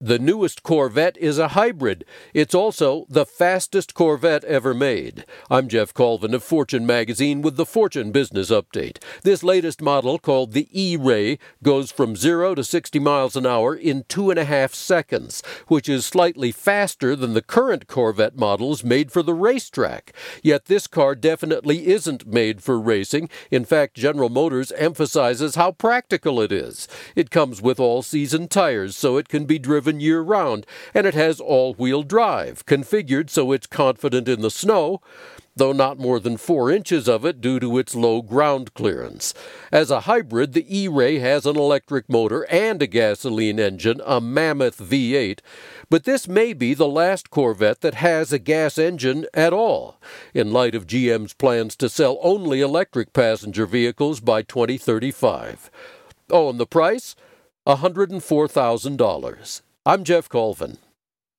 The newest Corvette is a hybrid. It's also the fastest Corvette ever made. I'm Jeff Colvin of Fortune Magazine with the Fortune Business Update. This latest model, called the E-Ray, goes from 0 to 60 miles an hour in 2.5 seconds, which is slightly faster than the current Corvette models made for the racetrack. Yet this car definitely isn't made for racing. In fact, General Motors emphasizes how practical it is. It comes with all-season tires, so it can be driven year-round, and it has all-wheel drive, configured so it's confident in the snow, though not more than 4 inches of it due to its low ground clearance. As a hybrid, the E-Ray has an electric motor and a gasoline engine, a Mammoth V8, but this may be the last Corvette that has a gas engine at all, in light of GM's plans to sell only electric passenger vehicles by 2035. Oh, and the price? $104,000. I'm Jeff Colvin.